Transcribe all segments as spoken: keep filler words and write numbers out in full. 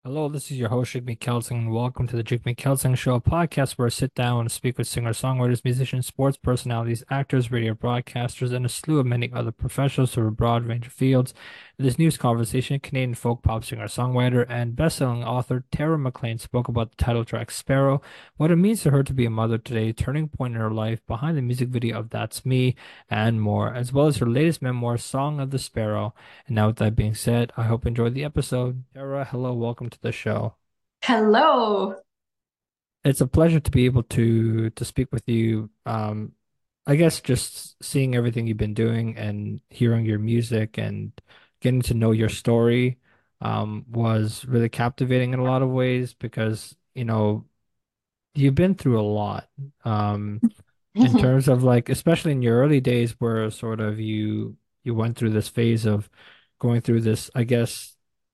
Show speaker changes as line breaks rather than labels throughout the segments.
Hello, this is your host, Jigme Kelsing, and welcome to the Jigme Kelsing Show, a podcast where I sit down and speak with singer-songwriters, musicians, sports personalities, actors, radio broadcasters, and a slew of many other professionals from a broad range of fields. In this news conversation, Canadian folk pop singer-songwriter and best-selling author Tara McLean spoke about the title track Sparrow, what it means to her to be a mother today, turning point in her life, behind the music video of That's Me, and more, as well as her latest memoir, Song of the Sparrow. And now, with that being said, I hope you enjoyed the episode. Tara, hello, welcome to the show.
Hello.
It's a pleasure to be able to to speak with you. Um, I guess just seeing everything you've been doing and hearing your music and getting to know your story um, was really captivating in a lot of ways because, you know, you've been through a lot. Um, in terms of like, especially in your early days where sort of you you went through this phase of going through this, I guess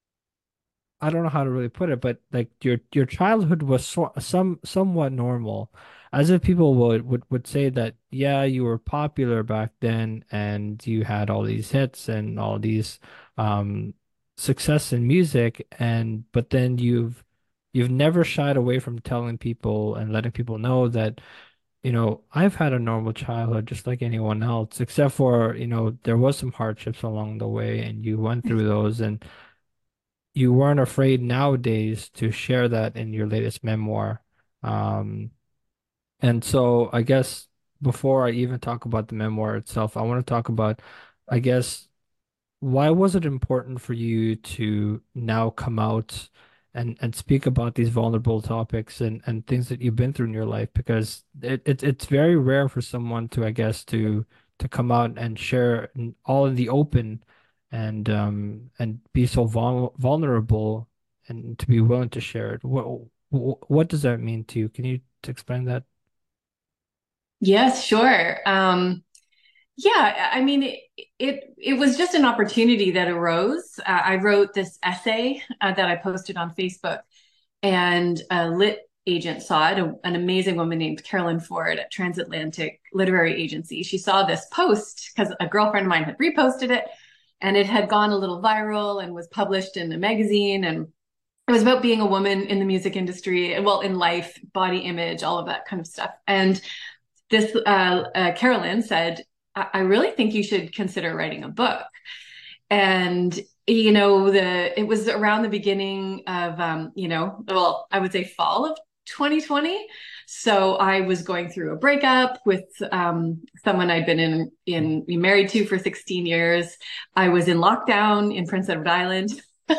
I don't know how to really put it, but like your your childhood was so, some somewhat normal, as if people would, would would say that yeah, you were popular back then and you had all these hits and all these um success in music, and but then you've you've never shied away from telling people and letting people know that, you know, I've had a normal childhood just like anyone else, except for, you know, there was some hardships along the way and you went through those, and you weren't afraid nowadays to share that in your latest memoir. Um, and so I guess before I even talk about the memoir itself, I want to talk about, I guess, why was it important for you to now come out and and speak about these vulnerable topics and and things that you've been through in your life? Because it, it it's very rare for someone to, I guess, to to come out and share in, all in the open and um and be so vul vulnerable and to be willing to share it. What what does that mean to you? Can you explain that?
Yes, sure. Um, yeah, I mean, it, it it was just an opportunity that arose. Uh, I wrote this essay uh, that I posted on Facebook, and a lit agent saw it, a, an amazing woman named Carolyn Ford at Transatlantic Literary Agency. She saw this post because a girlfriend of mine had reposted it, and it had gone a little viral and was published in a magazine. And it was about being a woman in the music industry, well, in life, body image, all of that kind of stuff. And this uh, uh, Carolyn said, I-, I really think you should consider writing a book. And you know, the it was around the beginning of um, you know, well, I would say fall of twenty twenty. So I was going through a breakup with um, someone I'd been in in married to for sixteen years. I was in lockdown in Prince Edward Island.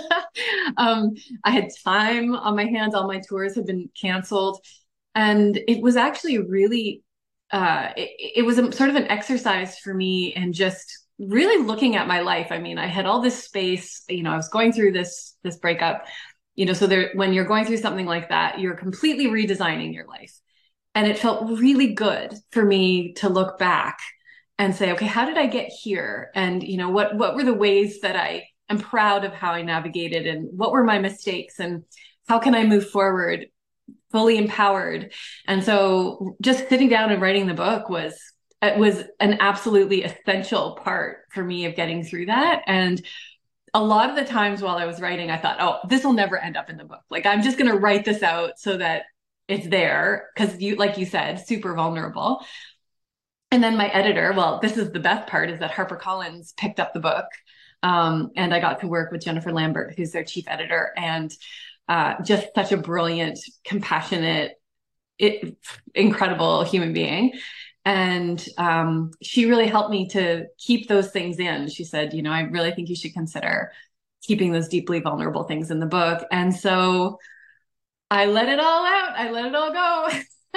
um, I had time on my hands. All my tours had been canceled, and it was actually really uh, it, it was a, sort of an exercise for me and just really looking at my life. I mean, I had all this space, you know, I was going through this this breakup, you know, so there when you're going through something like that, you're completely redesigning your life. And it felt really good for me to look back and say, okay, how did I get here? And you know, what what were the ways that I am proud of how I navigated, and what were my mistakes, and how can I move forward fully empowered? And so just sitting down and writing the book was it was an absolutely essential part for me of getting through that. And a lot of the times while I was writing, I thought, oh, this will never end up in the book. Like, I'm just going to write this out so that it's there. Cause you, like you said, super vulnerable. And then my editor, well, this is the best part, is that HarperCollins picked up the book. Um, and I got to work with Jennifer Lambert, who's their chief editor, and uh, just such a brilliant, compassionate, it, incredible human being. And um, she really helped me to keep those things in. She said, you know, I really think you should consider keeping those deeply vulnerable things in the book. And so I let it all out. I let it all go.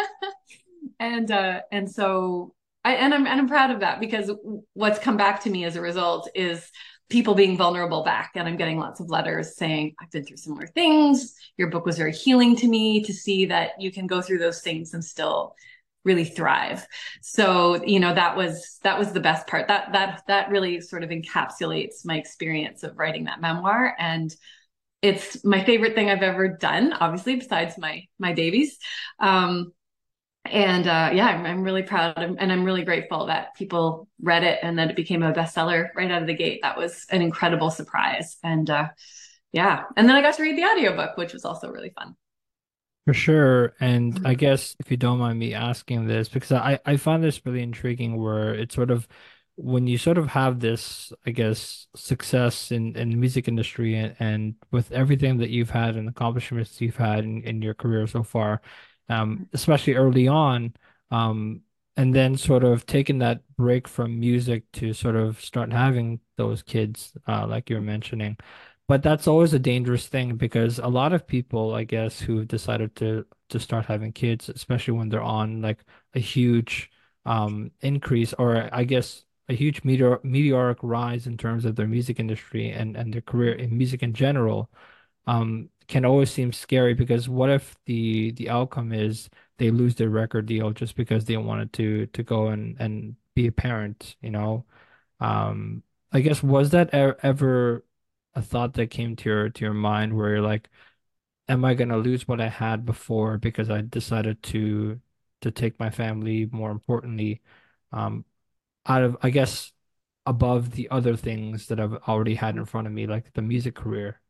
and uh, and so I and I'm and I'm proud of that, because what's come back to me as a result is people being vulnerable back, and I'm getting lots of letters saying, I've been through similar things. Your book was very healing to me, to see that you can go through those things and still really thrive. So, you know, that was that was the best part. That that that really sort of encapsulates my experience of writing that memoir. And it's my favorite thing I've ever done, obviously, besides my my babies. Um, and uh, yeah, I'm, I'm really proud, and I'm really grateful that people read it and that it became a bestseller right out of the gate. That was an incredible surprise. And uh, Yeah. And then I got to read the audiobook, which was also really fun.
For sure. And I guess if you don't mind me asking this, because I, I find this really intriguing where it's sort of when you sort of have this, I guess, success in, in the music industry and, and with everything that you've had and accomplishments you've had in, in your career so far, um, especially early on, um, and then sort of taking that break from music to sort of start having those kids, uh, like you were mentioning. But that's always a dangerous thing because a lot of people, I guess, who've decided to to start having kids, especially when they're on like a huge um increase or I guess a huge meteor meteoric rise in terms of their music industry and and their career in music in general, um, can always seem scary because what if the the outcome is they lose their record deal just because they wanted to to go and and be a parent, you know? Um, I guess was that e ever a thought that came to your to your mind where you're like, am I gonna lose what I had before because I decided to to take my family more importantly, um, out of I guess above the other things that I've already had in front of me, like the music career.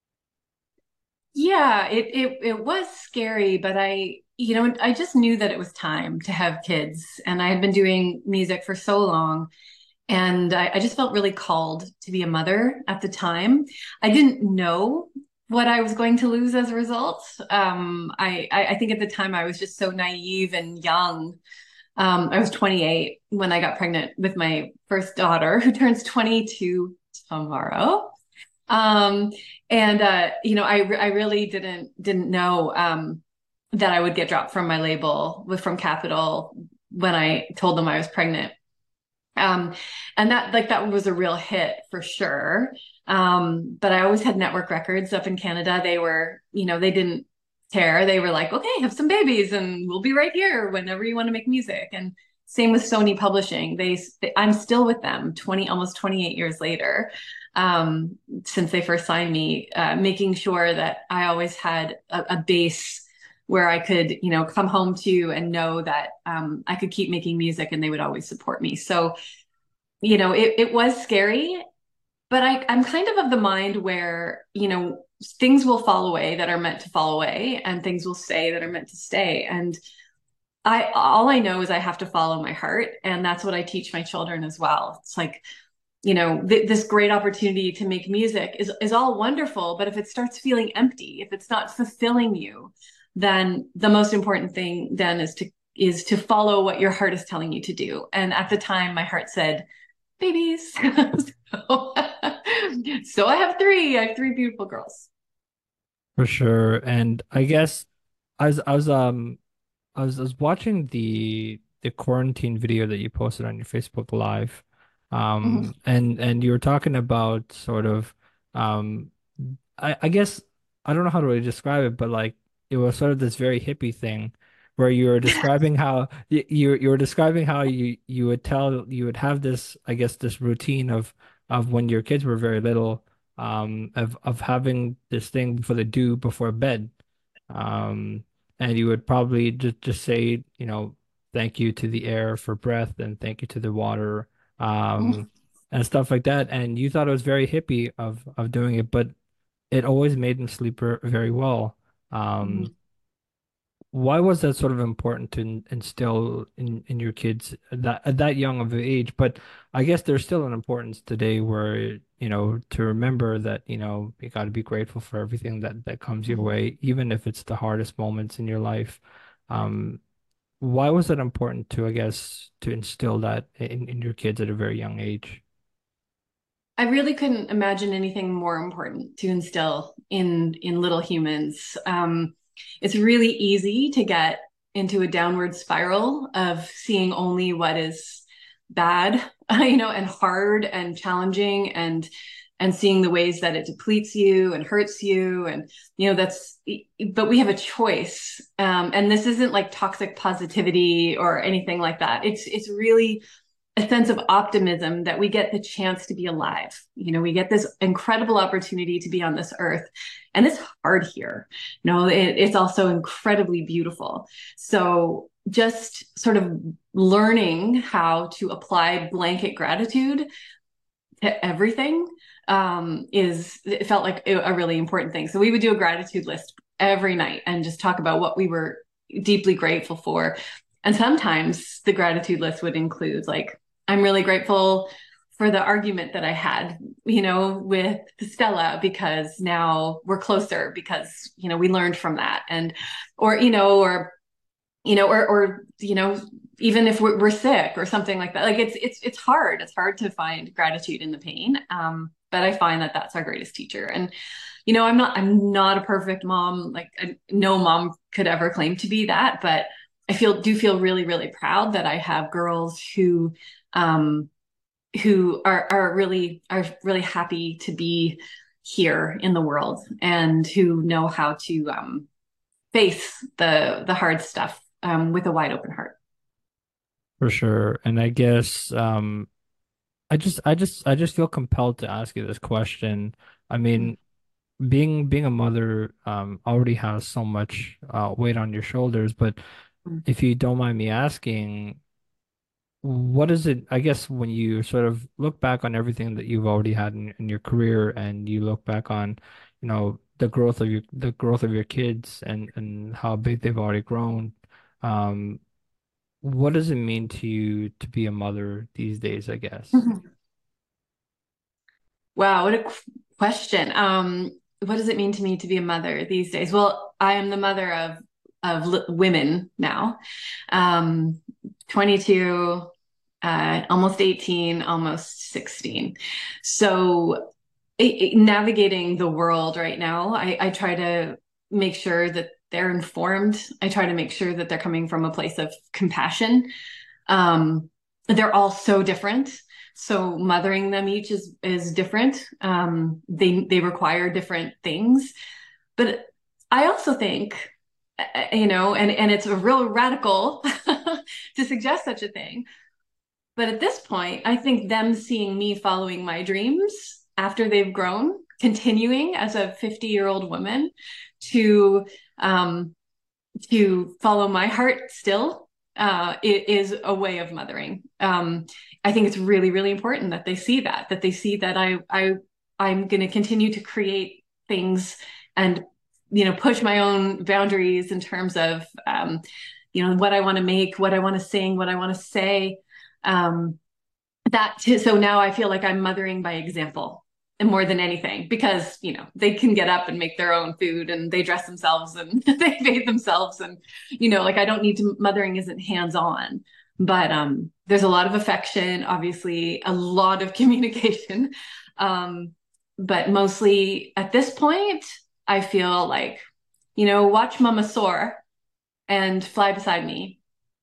Yeah, it it it was scary, but I, you know, I just knew that it was time to have kids. And I had been doing music for so long. And I, I just felt really called to be a mother at the time. I didn't know what I was going to lose as a result. Um, I, I, I think at the time I was just so naive and young. Um, I was twenty-eight when I got pregnant with my first daughter, who turns twenty-two tomorrow. Um, and uh, you know, I I really didn't didn't know um, that I would get dropped from my label with from Capitol when I told them I was pregnant. Um, and that like that was a real hit for sure. Um, but I always had Network Records up in Canada. They were, you know, they didn't care. They were like, okay, have some babies and we'll be right here whenever you want to make music. And same with Sony Publishing. They, they I'm still with them twenty, almost twenty-eight years later, um, since they first signed me, uh, making sure that I always had a, a base where I could, you know, come home to and know that um, I could keep making music and they would always support me. So, you know, it, it was scary, but I, I'm kind of of the mind where, you know, things will fall away that are meant to fall away and things will stay that are meant to stay. And I, all I know is I have to follow my heart. And that's what I teach my children as well. It's like, you know, th- this great opportunity to make music is, is all wonderful. But if it starts feeling empty, if it's not fulfilling you, then the most important thing then is to, is to follow what your heart is telling you to do. And at the time, my heart said, babies. so, so I have three. I have three beautiful girls.
For sure. And I guess I was I was um I was I was watching the the quarantine video that you posted on your Facebook Live.
Mhm.
Um and and you were talking about sort of um I, I guess I don't know how to really describe it, but like it was sort of this very hippie thing where you were describing how you you you were describing how you you would tell you would have this I guess this routine of of when your kids were very little um of of having this thing before they do before bed. Um and you would probably just just say, you know, thank you to the air for breath and thank you to the water um and stuff like that. And you thought it was very hippie of of doing it, but it always made them sleep ver- very well. Um,
Mhm.
why was that sort of important to in- instill in, in your kids at that at that young of an age? But I guess there's still an importance today where, you know, to remember that, you know, you got to be grateful for everything that that comes your way, even if it's the hardest moments in your life. Um, why was it important to, I guess, to instill that in, in your kids at a very young age?
I really couldn't imagine anything more important to instill in in little humans. Um, it's really easy to get into a downward spiral of seeing only what is bad, you know, and hard and challenging, and and seeing the ways that it depletes you and hurts you, and you know that's. But we have a choice, um, and this isn't like toxic positivity or anything like that. It's it's really a sense of optimism that we get the chance to be alive. You know, we get this incredible opportunity to be on this earth, and it's hard here. You know, it, it's also incredibly beautiful. So just sort of learning how to apply blanket gratitude to everything um, is it felt like a really important thing. So we would do a gratitude list every night and just talk about what we were deeply grateful for. And sometimes the gratitude list would include like, I'm really grateful for the argument that I had, you know, with Stella, because now we're closer because, you know, we learned from that. And, or, you know, or, you know, or, or, you know, even if we're, we're sick or something like that, like it's, it's, it's hard. It's hard to find gratitude in the pain. Um, but I find that that's our greatest teacher. And, you know, I'm not, I'm not a perfect mom. Like I, no mom could ever claim to be that, but I feel, do feel really, really proud that I have girls who, um, who are, are really, are really happy to be here in the world and who know how to, um, face the, the hard stuff, um, with a wide open heart.
For sure. And I guess um I just I just I just feel compelled to ask you this question. I mean, being being a mother um already has so much uh weight on your shoulders, but
Mm-hmm.
if you don't mind me asking, what is it, I guess, when you sort of look back on everything that you've already had in, in your career and you look back on, you know, the growth of your the growth of your kids and and how big they've already grown, um, what does it mean to you to be a mother these days, I guess?
Wow, what a qu- question. Um, what does it mean to me to be a mother these days? Well, I am the mother of of l- women now. Um, twenty-two, uh, almost eighteen, almost sixteen. So it, it- navigating the world right now, I, I try to make sure that they're informed. I try to make sure that they're coming from a place of compassion. Um, they're all so different. So mothering them each is is different. Um, they they require different things. But I also think, uh, you know, and and it's a real radical to suggest such a thing. But at this point, I think them seeing me following my dreams after they've grown, continuing as a fifty year old woman to um, to follow my heart still, uh, it is a way of mothering. Um, I think it's really, really important that they see that, that they see that I, I, I'm going to continue to create things and, you know, push my own boundaries in terms of, um, you know, what I want to make, what I want to sing, what I want to say. Um, that too, so now I feel like I'm mothering by example and more than anything because you know they can get up and make their own food and they dress themselves and they bathe themselves and you know like I don't need to mothering isn't hands on but um there's a lot of affection obviously a lot of communication um but mostly at this point I feel like you know watch mama soar and fly beside me.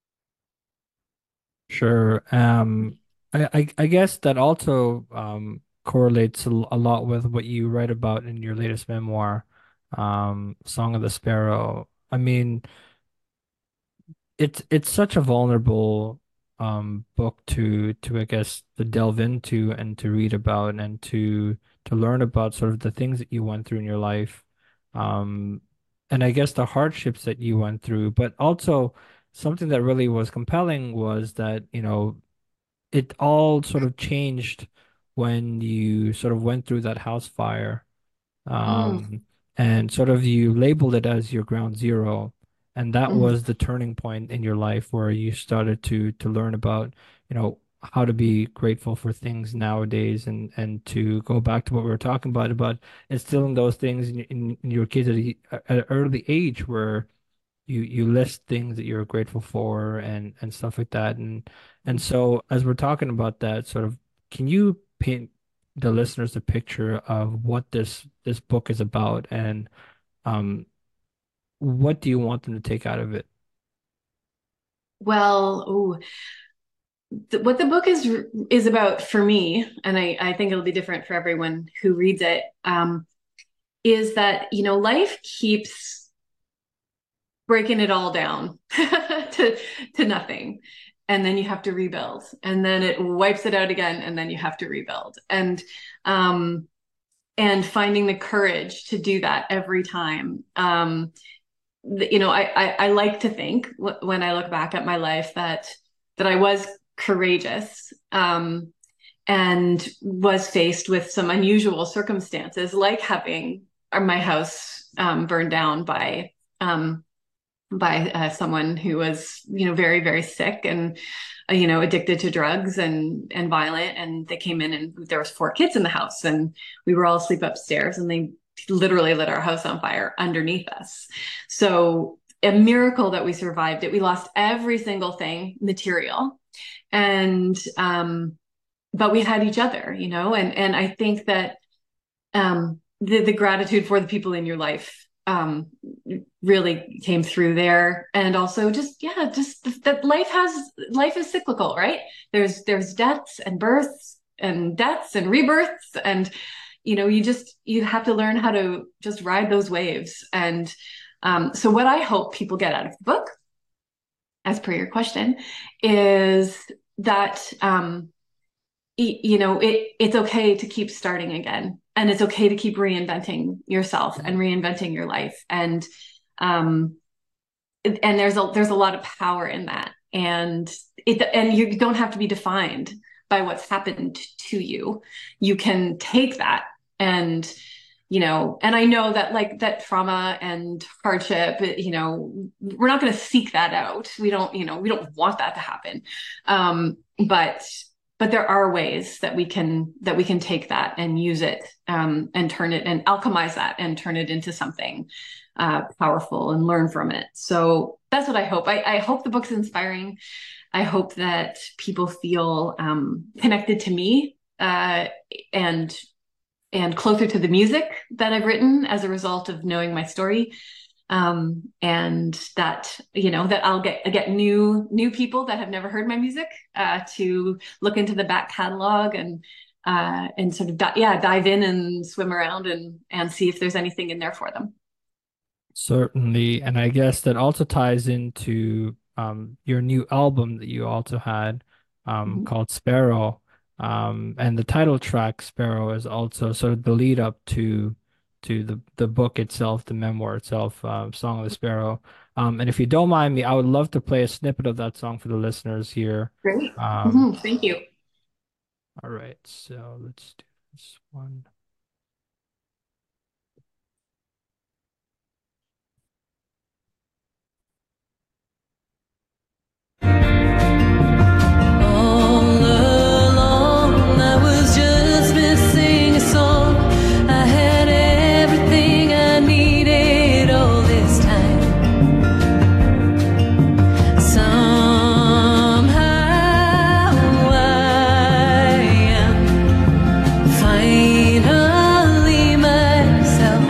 Sure. Um, I, I I guess that also um correlates a, l- a lot with what you write about in your latest memoir, um, Song of the Sparrow. I mean, it's it's such a vulnerable um book to to I guess to delve into and to read about and to to learn about sort of the things that you went through in your life, um, and I guess the hardships that you went through, but also something that really was compelling was that, you know, it all sort of changed when you sort of went through that house fire,
Mm,
um, and sort of you labeled it as your ground zero. And that
mm,
was the turning point in your life where you started to to learn about, you know, how to be grateful for things nowadays and and to go back to what we were talking about about instilling those things in, in, in your kids at, a, at an early age where you you list things that you're grateful for and and stuff like that. And and so as we're talking about that, sort of, can you paint the listeners a picture of what this this book is about and um what do you want them to take out of it?
well, ooh, th- what the book is is about for me, and I, I think it'll be different for everyone who reads it, um, is that you know life keeps breaking it all down to to nothing, and then you have to rebuild, and then it wipes it out again, and then you have to rebuild, and um, and finding the courage to do that every time. Um, you know, I, I I like to think when I look back at my life that that I was courageous. Um, and was faced with some unusual circumstances, like having my house um, burned down by um, by uh, someone who was, you know, very, very sick and, uh, you know, addicted to drugs and and violent. And they came in, and there was four kids in the house, and we were all asleep upstairs, and they literally lit our house on fire underneath us. So a miracle that we survived it. We lost every single thing material, and um, but we had each other, you know, and and I think that um, the the gratitude for the people in your life um, really came through there, and also just yeah, just that life has life is cyclical, right? There's there's deaths and births and deaths and rebirths, and you know, you just you have to learn how to just ride those waves. And um, so, what I hope people get out of the book, as per your question, is that um, you know, it it's okay to keep starting again, and it's okay to keep reinventing yourself and reinventing your life. And um and there's a there's a lot of power in that. And it and you don't have to be defined by what's happened to you. You can take that and you know, and I know that like that trauma and hardship, you know, we're not going to seek that out. We don't, you know, we don't want that to happen. Um, but but there are ways that we can that we can take that and use it um, and turn it and alchemize that and turn it into something uh, powerful and learn from it. So that's what I hope. I, I hope the book's inspiring. I hope that people feel um, connected to me uh, and and closer to the music that I've written as a result of knowing my story. Um, and that you know that I'll get get new new people that have never heard my music uh, to look into the back catalog and uh, and sort of di- yeah dive in and swim around and and see if there's anything in there for them.
Certainly. And I guess that also ties into um, your new album that you also had um,
Mhm.
called Sparrow. Um, and the title track Sparrow is also sort of the lead up to to the the book itself, the memoir itself, um, Song of the Sparrow. Um, and if you don't mind me, I would love to play a snippet of that song for the listeners here.
Great.
Um,
Mhm. Thank you.
all right, so let's do this one.
All along, I was just missing a song. I had everything I needed all this time. Somehow I am finally myself.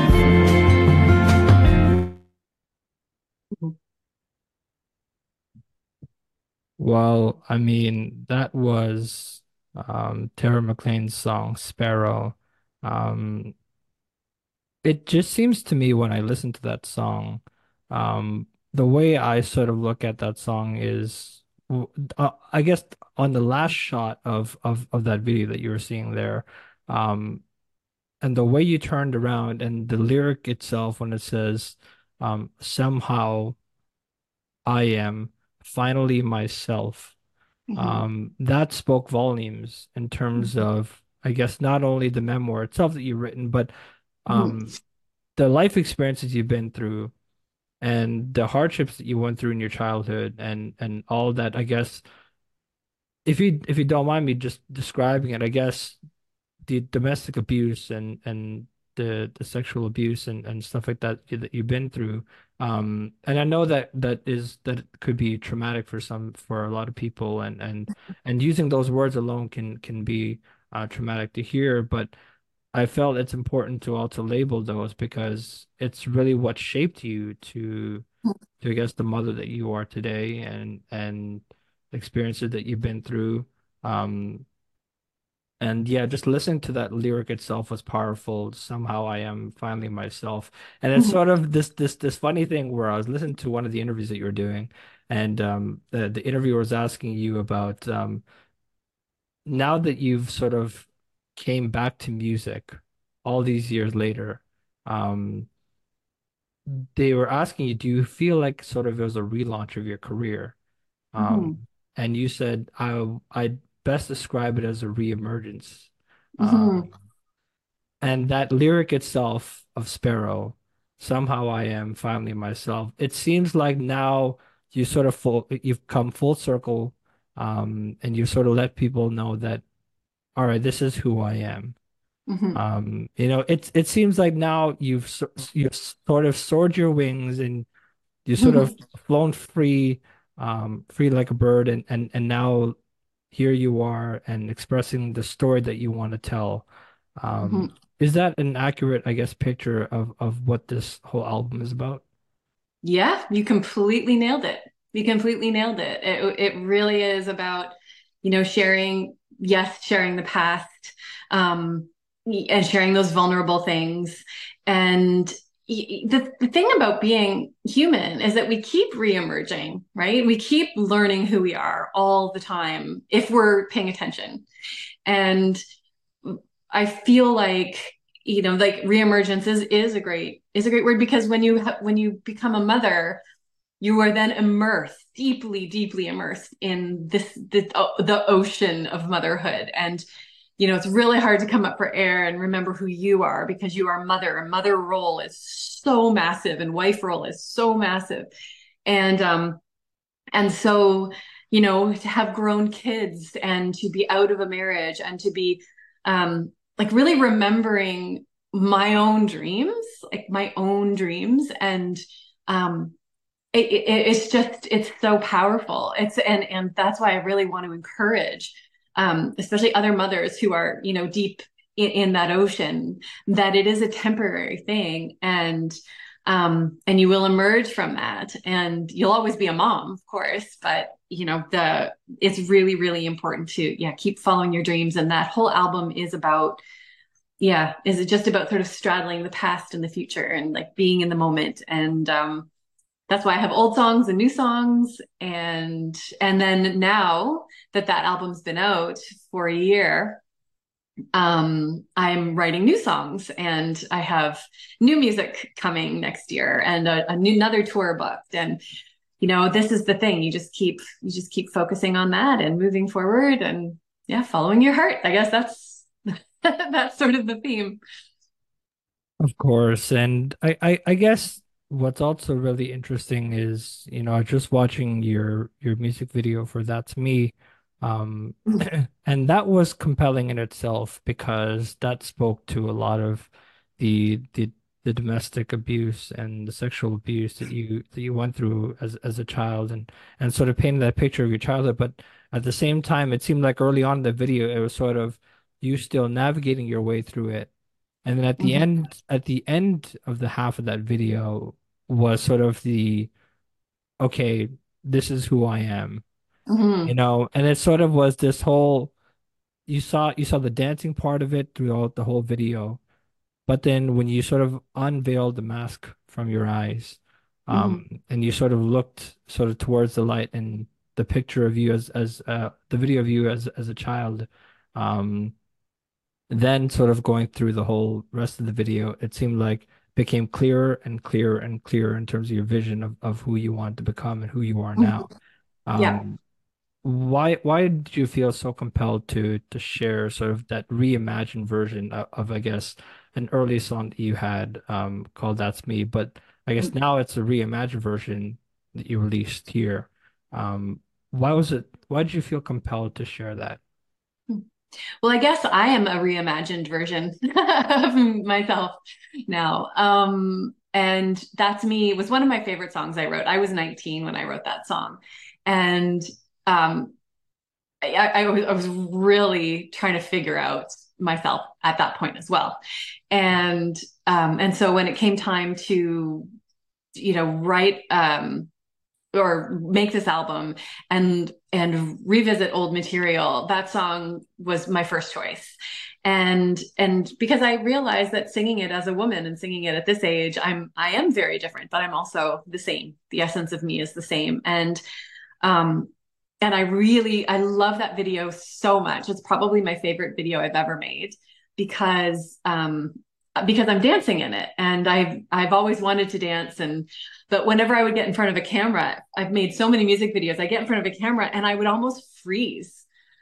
Well, I mean, that was um, Tara McLean's song Sparrow. Um, it just seems to me when I listen to that song, um, the way I sort of look at that song is, w- uh, I guess on the last shot of, of, of that video that you were seeing there, um, and the way you turned around and the lyric itself when it says, um, somehow I am finally myself.
Mhm.
Um, that spoke volumes in terms
Mhm.
of, I guess, not only the memoir itself that you've written, but
Mhm.
um, the life experiences you've been through and the hardships that you went through in your childhood and and all that. I guess if you if you don't mind me just describing it, I guess the domestic abuse and and the the sexual abuse and and stuff like that you- that you've been through. Um, and I know that that is that could be traumatic for some for a lot of people, and and and using those words alone can can be uh, traumatic to hear. But I felt it's important to also label those because it's really what shaped you to to I guess the mother that you are today, and and experiences that you've been through. Um, and yeah, just listening to that lyric itself was powerful. Somehow I am finally myself. And it's
Mhm.
sort of this this this funny thing where I was listening to one of the interviews that you were doing, and um the, the interviewer was asking you about um now that you've sort of came back to music all these years later, um they were asking you, do you feel like sort of it was a relaunch of your career?
Mhm.
Um, and you said, I I best describe it as a reemergence.
Hmm.
Um, and that lyric itself of Sparrow, somehow I am finally myself. It seems like now you sort of full, you've come full circle, um, and you sort of let people know that, all right, this is who I am.
Hmm.
Um, you know, it's it seems like now you've so- you've sort of soared your wings and you sort of flown free, um, free like a bird, and and and now here you are and expressing the story that you want to tell. Um,
Hmm.
is that an accurate, I guess, picture of of what this whole album is about?
Yeah, you completely nailed it. You completely nailed it. It it really is about, you know, sharing, yes, sharing the past, um, and sharing those vulnerable things. And y- the, the thing about being human is that we keep reemerging, right? We keep learning who we are all the time if we're paying attention. And I feel like, you know, like reemergence is is a great is a great word because when you ha- when you become a mother, you are then immersed, deeply, deeply immersed in this, this uh, the ocean of motherhood. And you know, it's really hard to come up for air and remember who you are because you are mother, and mother role is so massive, and wife role is so massive. And um, and so, you know, to have grown kids and to be out of a marriage and to be um, like really remembering my own dreams, like my own dreams. And um, it, it, it's just, it's so powerful. It's, and, and that's why I really want to encourage, um, especially other mothers who are, you know, deep in, in that ocean, that it is a temporary thing. And, um, and you will emerge from that, and you'll always be a mom, of course, but you know, the, it's really, really important to, yeah, keep following your dreams. And that whole album is about, yeah, is it just about sort of straddling the past and the future and like being in the moment. And, um, that's why I have old songs and new songs. And and then now that that album's been out for a year, um, I'm writing new songs, and I have new music coming next year, and a, a new another tour booked. And you know, this is the thing. You just keep you just keep focusing on that and moving forward, and yeah, following your heart. I guess that's that's sort of the theme.
Of course, and I, I, I guess what's also really interesting is, you know, just watching your your music video for That's Me, um, and that was compelling in itself because that spoke to a lot of the the the domestic abuse and the sexual abuse that you that you went through as as a child, and and sort of painted that picture of your childhood. But at the same time, it seemed like early on in the video, it was sort of you still navigating your way through it, and then at the
Mhm.
end, at the end of the half of that video was sort of the, okay, this is who I am, you
Mhm.
know, and it sort of was this whole, you saw you saw the dancing part of it throughout the whole video, but then when you sort of unveiled the mask from your eyes,
Mhm.
um, and you sort of looked sort of towards the light and the picture of you as as uh the video of you as as a child, um then sort of going through the whole rest of the video, it seemed like became clearer and clearer and clearer in terms of your vision of, of who you want to become and who you are
Mhm.
now.
Yeah.
Um, why why did you feel so compelled to to share sort of that reimagined version of, of I guess an early song that you had um called That's Me, but I guess now it's a reimagined version that you released here. Um, why was it why did you feel compelled to share that?
Well, I guess I am a reimagined version of myself now. Um, and That's Me was one of my favorite songs I wrote. I was nineteen when I wrote that song. And um, I, I, was, I was really trying to figure out myself at that point as well. And um, and so when it came time to, you know, write um, or make this album and and revisit old material, that song was my first choice. And and because I realized that singing it as a woman and singing it at this age, i'm i am very different, but I'm also the same. The essence of me is the same. And um and I really I love that video so much. It's probably my favorite video I've ever made because um because I'm dancing in it, and I've I've always wanted to dance. And but whenever I would get in front of a camera, I've made so many music videos, I get in front of a camera and I would almost freeze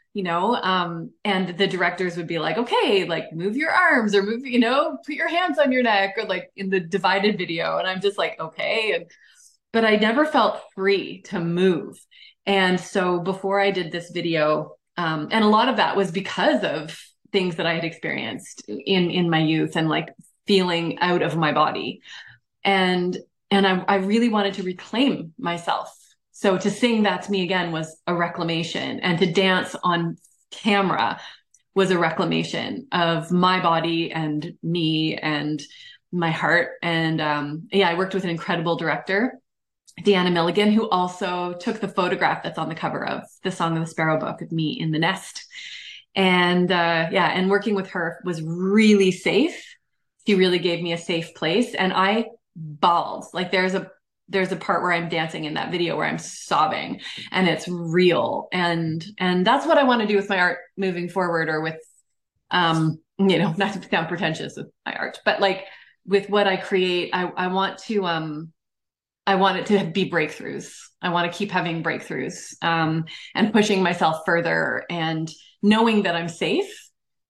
you know, um, and the directors would be like, okay, like move your arms or move, you know, put your hands on your neck, or like in the divided video. And I'm just like, okay. And, but I never felt free to move. And so before I did this video, um, and a lot of that was because of things that I had experienced in, in my youth and like feeling out of my body. And, and I, I really wanted to reclaim myself. So to sing That's Me Again was a reclamation, and to dance on camera was a reclamation of my body and me and my heart. And um, yeah, I worked with an incredible director, Deanna Milligan, who also took the photograph that's on the cover of The Song of the Sparrow book of me in the nest. And uh, yeah, and working with her was really safe. She really gave me a safe place. And I bawled. Like there's a there's a part where I'm dancing in that video where I'm sobbing, and it's real. And and that's what I want to do with my art moving forward, or with um, you know, not to sound pretentious with my art, but like with what I create, I, I want to um I want it to be breakthroughs. I want to keep having breakthroughs, um, and pushing myself further, and knowing that I'm safe.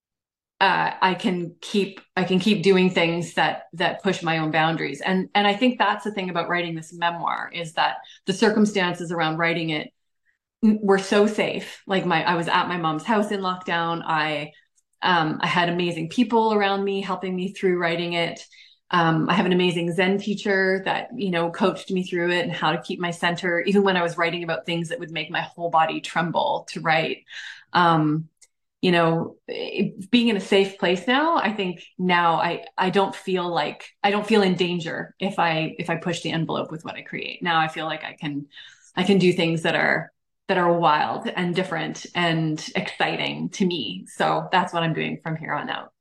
Uh, I can keep I can keep doing things that that push my own boundaries. And and I think that's the thing about writing this memoir, is that the circumstances around writing it were so safe. Like my I was at my mom's house in lockdown. I um, I had amazing people around me helping me through writing it. Um, I have an amazing Zen teacher that, you know, coached me through it and how to keep my center, even when I was writing about things that would make my whole body tremble to write. Um, you know, being in a safe place now, I think now I, I don't feel like, I don't feel in danger if I, if I push the envelope with what I create. Now I feel like I can, I can do things that are, that are wild and different and exciting to me. So that's what I'm doing from here on out.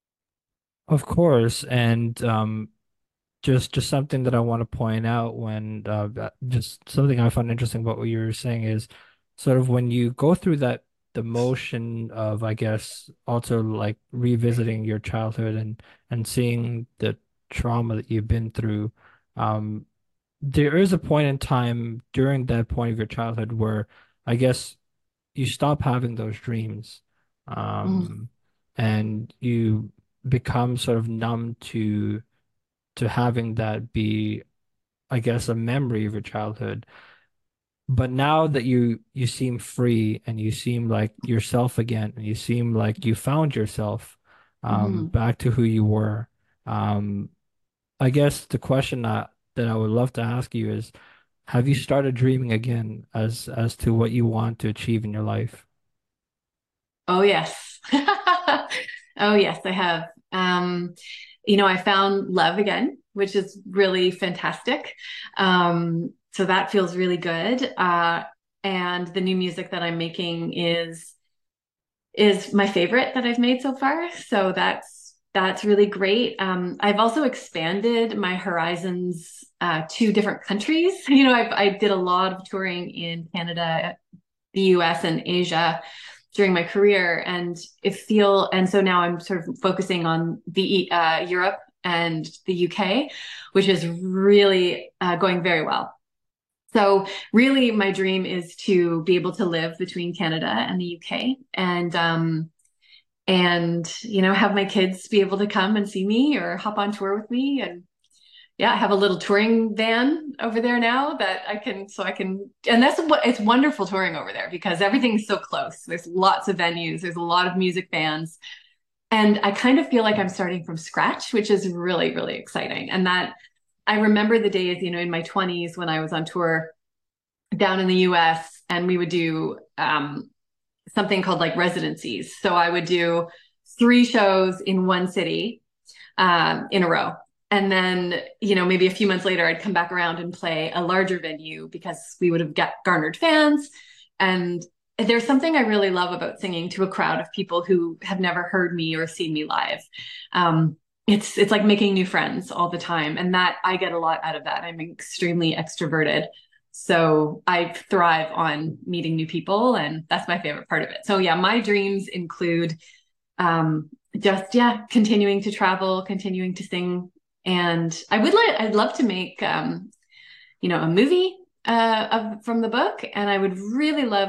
Of course, and um, just just something that I want to point out when uh, that- just something I found interesting about what you were saying is sort of when you go through that the motion of, I guess, also like revisiting your childhood and and seeing the trauma that you've been through. Um, there is a point in time during that point of your childhood where I guess you stop having those dreams,
Mm.
um, and you become sort of numb to to having that be, I guess, a memory of your childhood. But now that you you seem free and you seem like yourself again, and you seem like you found yourself, um,
Mhm.
back to who you were, um, I guess the question that that I would love to ask you is, have you started dreaming again as as to what you want to achieve in your life?
Oh, yes. Oh, yes, I have. Um, you know, I found love again, which is really fantastic. Um, so that feels really good. Uh, and the new music that I'm making is is my favorite that I've made so far. So that's that's really great. Um, I've also expanded my horizons uh, to different countries. You know, I've, I did a lot of touring in Canada, the U S, and Asia during my career, and it feel and so now I'm sort of focusing on the uh, Europe and the U K, which is really uh, going very well. So really, my dream is to be able to live between Canada and the U K, and um, and you know, have my kids be able to come and see me or hop on tour with me. And yeah, I have a little touring van over there now that I can, so I can, and that's what it's wonderful touring over there because everything's so close. There's lots of venues, there's a lot of music bands, and I kind of feel like I'm starting from scratch, which is really, really exciting. And that I remember the days, you know, in my twenties when I was on tour down in the U S, and we would do um, something called like residencies. So I would do three shows in one city um, in a row. And then, you know, maybe a few months later, I'd come back around and play a larger venue because we would have get garnered fans. And there's something I really love about singing to a crowd of people who have never heard me or seen me live. Um, it's it's like making new friends all the time, and that I get a lot out of that. I'm extremely extroverted, so I thrive on meeting new people, and that's my favorite part of it. So yeah, my dreams include um, just yeah, continuing to travel, continuing to sing, and I would like I'd love to make um, you know, a movie uh, of, from the book, and I would really love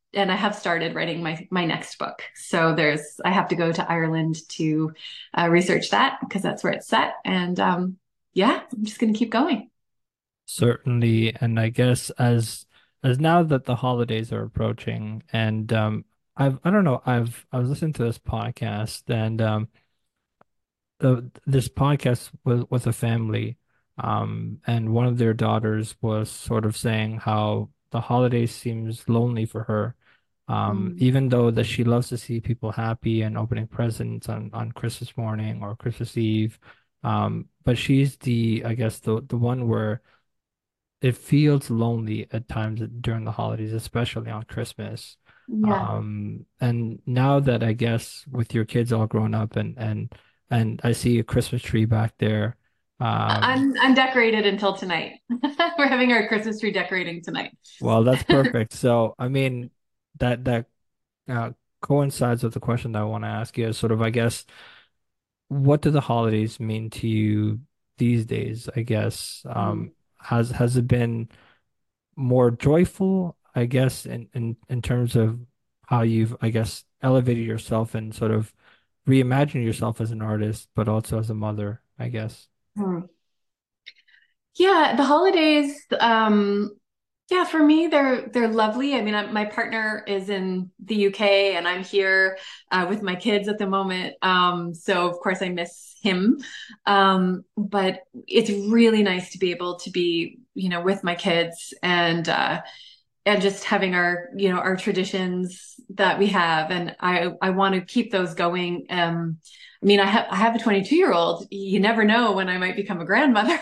and I have started writing my my next book. So there's I have to go to Ireland to uh, research that because that's where it's set. And um, yeah, I'm just going to keep going.
Certainly, and I guess as as now that the holidays are approaching, and um, I've I don't know, I've I was listening to this podcast, and um, the this podcast with with a family, um, and one of their daughters was sort of saying how the holidays seems lonely for her, um,
Mm.
even though that she loves to see people happy and opening presents on on Christmas morning or Christmas Eve, um, but she's the I guess the the one where it feels lonely at times during the holidays, especially on Christmas.
Yeah.
Um, and now that I guess with your kids all grown up and and and I see a Christmas tree back there. Um,
I'm I'm decorated until tonight. We're having our Christmas tree decorating tonight.
well, that's perfect. So, I mean, that that uh, coincides with the question that I want to ask you is sort of, I guess, what do the holidays mean to you these days? I guess,
Mm.
um, has has it been more joyful, I guess, in, in in terms of how you've, I guess, elevated yourself and sort of reimagined yourself as an artist, but also as a mother, I guess.
Mm. Yeah, the holidays, um, yeah, for me, they're they're lovely. I mean, I, my partner is in the U K and I'm here uh, with my kids at the moment. Um, so of course I miss him. Um, but it's really nice to be able to be, you know, with my kids and uh, and just having our, you know, our traditions that we have. And I I want to keep those going. Um, I mean, I have I have a twenty-two year old. You never know when I might become a grandmother.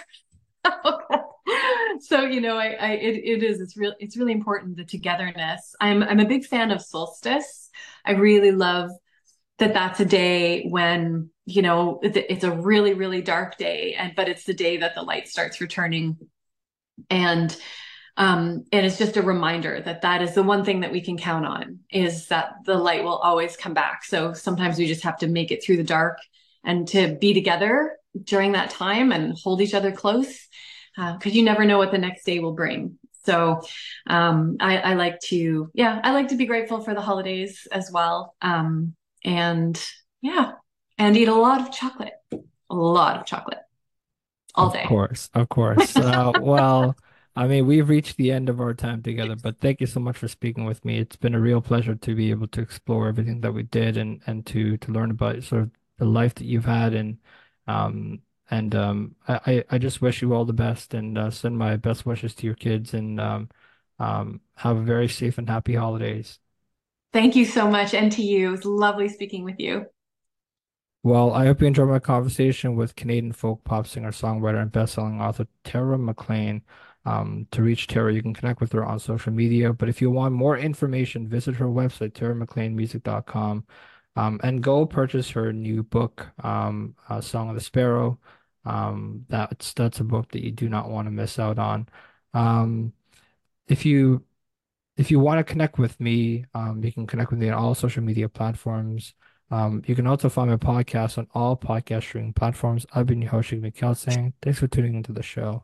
So, you know, I, I it, it is, it's real, it's really important, the togetherness. I'm, I'm a big fan of solstice. I really love that that's a day when, you know, it, it's a really, really dark day and, but it's the day that the light starts returning. And, um, and it's just a reminder that that is the one thing that we can count on is that the light will always come back. So sometimes we just have to make it through the dark and to be together during that time and hold each other close because uh, you never know what the next day will bring. So um, I, I like to, yeah, I like to be grateful for the holidays as well. Um, and yeah, and eat a lot of chocolate, a lot of chocolate all
Of
day.
course, of course. Uh, well, I mean, we've reached the end of our time together, but thank you so much for speaking with me. It's been a real pleasure to be able to explore everything that we did and and to to learn about sort of the life that you've had and um and um I I I just wish you all the best and uh, send my best wishes to your kids and um um have a very safe and happy holidays.
Thank you so much. And to you, it's lovely speaking with you.
Well, I hope you enjoyed my conversation with Canadian folk pop singer, songwriter, and best-selling author Tara McLean. Um, to reach Tara, you can connect with her on social media. But if you want more information, visit her website, tara mclean music dot com, um, and go purchase her new book, um, uh, Song of the Sparrow. Um, that's that's a book that you do not want to miss out on. Um, if you if you want to connect with me, um, you can connect with me on all social media platforms. Um, you can also find my podcast on all podcast streaming platforms. I've been your host, Shig Mikhail, saying thanks for tuning into the show.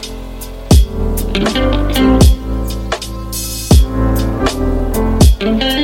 Thank you.